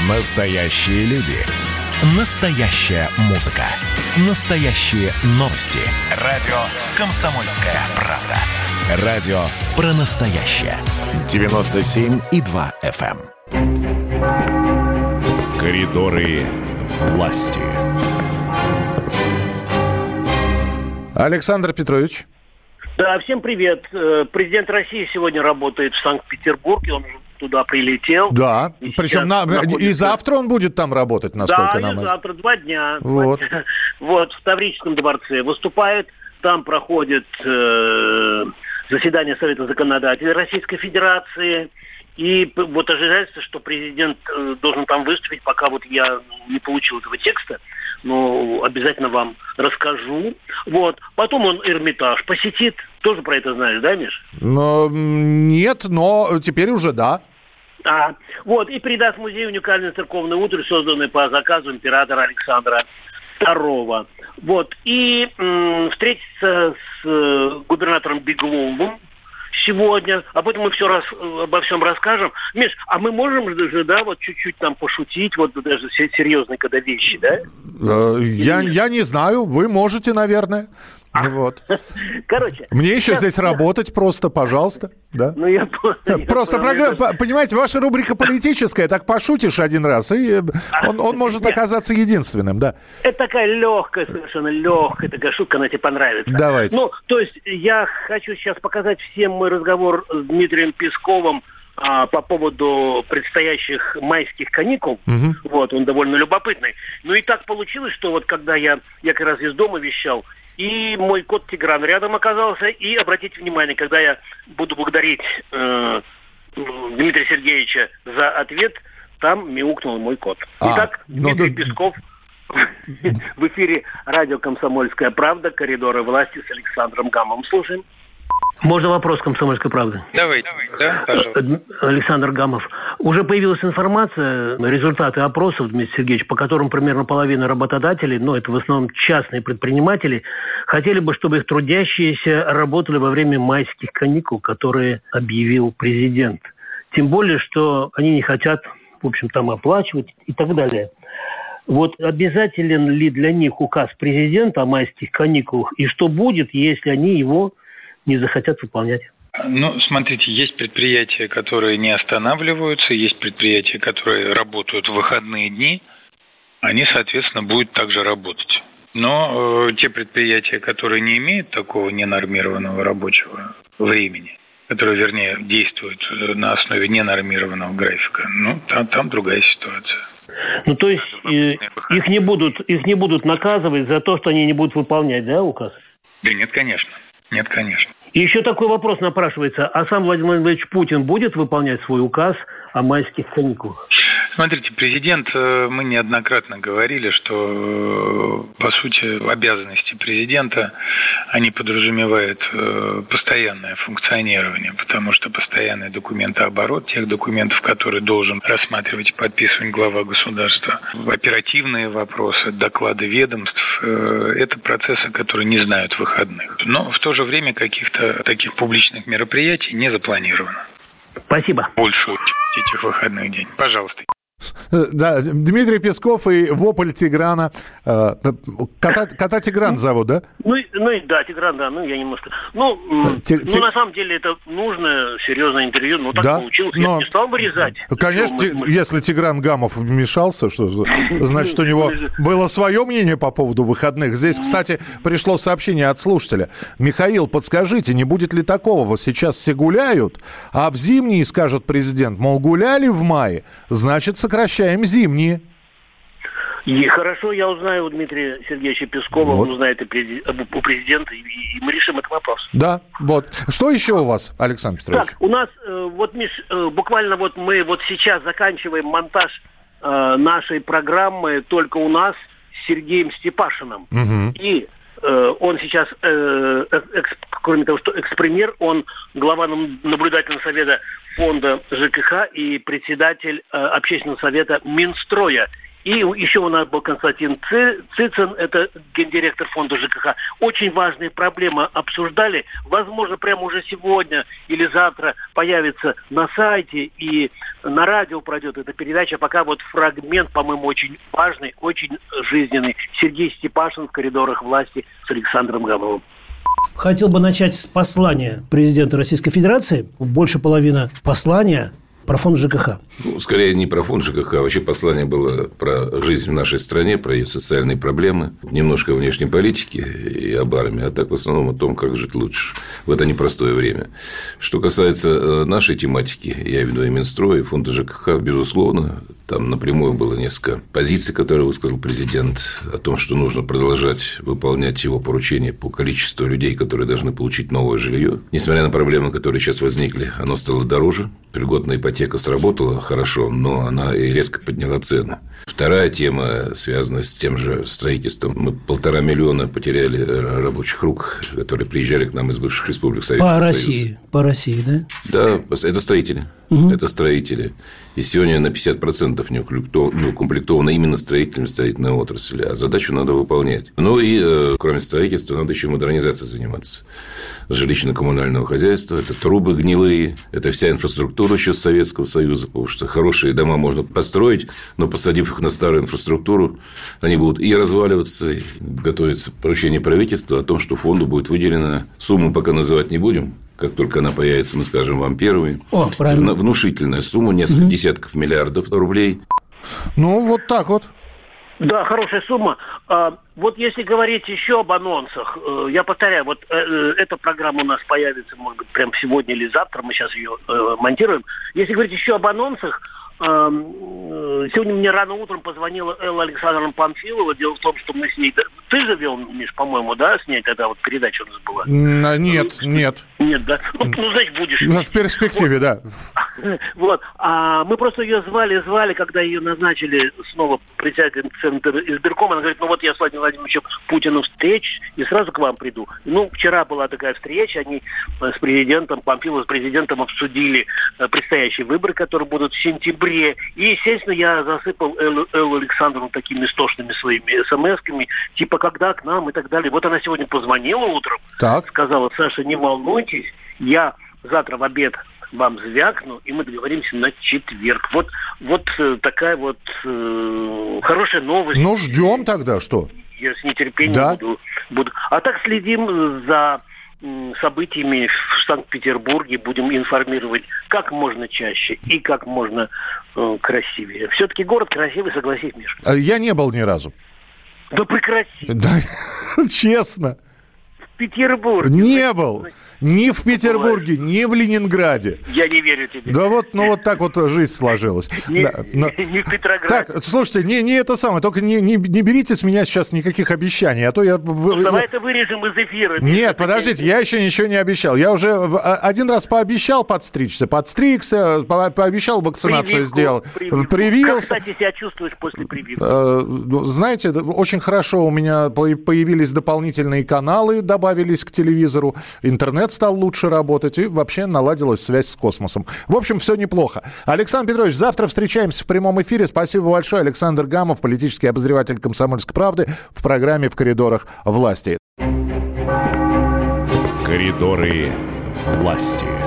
Настоящие люди. Настоящая музыка. Настоящие новости. Радио «Комсомольская правда». Радио про настоящее. 97,2 FM. Коридоры власти. Александр Петрович. Да, всем привет. Президент России сегодня работает в Санкт-Петербурге, он уже туда прилетел. Да, причем и завтра он будет там работать, насколько нам... Да, и завтра, 2 дня. Вот. Вот, в Таврическом дворце выступает. Там проходит заседание Совета законодателей Российской Федерации. И вот ожидается, что президент должен там выступить, пока вот я не получил этого текста. Но обязательно вам расскажу. Вот. Потом он Эрмитаж посетит. Тоже про это знаешь, да, Миш? Нет, но теперь уже да. Вот. И передаст музей уникальной церковной утвари, созданной по заказу императора Александра II. Вот. И встретится с губернатором Бегловым сегодня. Об этом мы обо всем расскажем. Миш, а мы можем же, да, вот чуть-чуть там пошутить, вот даже серьезные когда вещи, да? Я не знаю, вы можете, наверное. Вот. Короче. Мне еще здесь работать просто, пожалуйста. Да? Ну, я просто понимаете, ваша рубрика политическая, так пошутишь один раз, и он может оказаться единственным, да. Это такая легкая, совершенно легкая такая шутка, она тебе понравится. Давайте. Ну, то есть я хочу сейчас показать всем мой разговор с Дмитрием Песковым по поводу предстоящих майских каникул. Угу. Вот, он довольно любопытный. Ну и так получилось, что вот когда я как раз из дома вещал, и мой кот Тигран рядом оказался. И обратите внимание, когда я буду благодарить Дмитрия Сергеевича за ответ, там мяукнул мой кот. Итак, Дмитрий Песков в эфире радио «Комсомольская правда», «Коридоры власти» с Александром Гамовым. Слушаем. Можно вопрос «Комсомольской правды»? Давайте, да, пожалуйста. Александр Гамов. Уже появилась информация, результаты опросов, Дмитрий Сергеевич, по которым примерно половина работодателей, но это в основном частные предприниматели, хотели бы, чтобы их трудящиеся работали во время майских каникул, которые объявил президент. Тем более, что они не хотят, в общем, там оплачивать и так далее. Вот обязателен ли для них указ президента о майских каникулах, и что будет, если они его не захотят выполнять? Ну, смотрите, есть предприятия, которые не останавливаются, есть предприятия, которые работают в выходные дни, они, соответственно, будут также работать. Но те предприятия, которые не имеют такого ненормированного рабочего времени, которые, вернее, действуют на основе ненормированного графика, ну, там другая ситуация. Ну, то есть их не будут наказывать за то, что они не будут выполнять, да, указ? Да нет, конечно. Нет, конечно. И еще такой вопрос напрашивается. А сам Владимир Владимирович Путин будет выполнять свой указ о майских каникулах? Смотрите, президент, мы неоднократно говорили, что, по сути, обязанности президента, они подразумевают постоянное функционирование, потому что постоянный документооборот, тех документов, которые должен рассматривать и подписывать глава государства, оперативные вопросы, доклады ведомств, это процессы, которые не знают выходных. Но в то же время каких-то таких публичных мероприятий не запланировано. Спасибо. Большую этих выходных дней. Пожалуйста. Да, Дмитрий Песков и вопль Тиграна. Кота Тигран зовут, да? Ну и да, Тигран, да, я немножко... на самом деле это нужное, серьезное интервью, так да? Получилось, я не стал вырезать. Конечно, если Тигран Гамов вмешался, значит, у него было свое мнение по поводу выходных. Здесь, кстати, пришло сообщение от слушателя. Михаил, подскажите, не будет ли такого? Вот сейчас все гуляют, а в зимние, скажет президент, мол, гуляли в мае, значит, сокращаем зимние. И хорошо, я узнаю у Дмитрия Сергеевича Пескова, вот. Он узнает у президента, и мы решим этот вопрос. Да, вот. Что еще у вас, Александр Петрович? Так, у нас, Миш, буквально мы сейчас заканчиваем монтаж нашей программы «Только у нас» с Сергеем Степашиным. Угу. И он сейчас, кроме того, что экс-премьер, он глава наблюдательного совета фонда ЖКХ и председатель общественного совета Минстроя. И еще у нас был Константин Цицин, это гендиректор фонда ЖКХ. Очень важные проблемы обсуждали. Возможно, прямо уже сегодня или завтра появится на сайте и на радио пройдет эта передача. Пока вот фрагмент, по-моему, очень важный, очень жизненный. Сергей Степашин в коридорах власти с Александром Гамовым. Хотел бы начать с послания президента Российской Федерации. Больше половины послания про фонд ЖКХ. Скорее не про фонд ЖКХ. Вообще послание было про жизнь в нашей стране, про ее социальные проблемы, немножко внешней политики и об армии, а так в основном о том, как жить лучше в это непростое время. Что касается нашей тематики, я имею в виду и Минстрой, и фонда ЖКХ, безусловно, там напрямую было несколько позиций, которые высказал президент о том, что нужно продолжать выполнять его поручения по количеству людей, которые должны получить новое жилье. Несмотря на проблемы, которые сейчас возникли, оно стало дороже. Льготная ипотека сработала хорошо, но она и резко подняла цены. Вторая тема связана с тем же строительством. Мы 1,5 миллиона потеряли рабочих рук, которые приезжали к нам из бывших республик Советского Союза. По России, да? Да, это строители. Угу. Это строители. И сегодня на 50% не укомплектована именно строительная отрасль. А задачу надо выполнять. Ну и кроме строительства надо еще модернизацией заниматься. Жилищно-коммунального хозяйства, это трубы гнилые, это вся инфраструктура еще с Советского Союза, потому что хорошие дома можно построить, но посадив их на старую инфраструктуру, они будут и разваливаться, и готовится поручение правительства о том, что фонду будет выделена сумма, пока называть не будем. Как только она появится, мы скажем вам первые. Внушительная сумма, несколько десятков миллиардов рублей. Ну, вот так вот. Да, хорошая сумма. Вот если говорить еще об анонсах, я повторяю, вот эта программа у нас появится, может быть, прямо сегодня или завтра, мы сейчас ее монтируем. Если говорить еще об анонсах, сегодня мне рано утром позвонила Элла Александровна Памфилова. Дело в том, что мы с ней... Ты же вел, Миш, по-моему, да, с ней, когда вот передача у нас была? Нет. Нет, да? Ну, значит, будешь. В перспективе, да. Вот. А мы просто ее звали, когда ее назначили снова председателем Центра избиркома. Она говорит, ну вот я с Владимиром Владимировичем Путиным встречусь и сразу к вам приду. Ну, вчера была такая встреча, они с президентом, Памфилова с президентом обсудили предстоящие выборы, которые будут в сентябре. И, естественно, я засыпал Эллу Александровну такими истошными своими смс-ками, типа, когда к нам и так далее. Вот она сегодня позвонила утром, сказала, Саша, не волнуйтесь, я завтра в обед вам звякну, и мы договоримся на четверг. Вот такая вот хорошая новость. Ну, ждем тогда, что? Я с нетерпением буду. А так следим за событиями в Санкт-Петербурге, будем информировать как можно чаще и как можно красивее. Все-таки город красивый, согласись, Миша. Я не был ни разу. Да прекрати. Да, честно. В Петербурге. Не был. Ни в Петербурге, ни в Ленинграде. Я не верю тебе. Да вот, ну вот так вот жизнь сложилась. Не в Петрограде. Так, слушайте, не это самое, только не берите с меня сейчас никаких обещаний, а то я... Давай это вырежем из эфира. Нет, подождите, я еще ничего не обещал. Я уже один раз пообещал подстричься, подстригся, пообещал вакцинацию сделал. Привился. Как, кстати, себя чувствуешь после прививки? Знаете, очень хорошо у меня появились дополнительные каналы, добавились к телевизору, интернет стал лучше работать, и вообще наладилась связь с космосом. В общем, все неплохо. Александр Петрович, завтра встречаемся в прямом эфире. Спасибо большое. Александр Гамов, политический обозреватель «Комсомольской правды» в программе «В коридорах власти». Коридоры власти.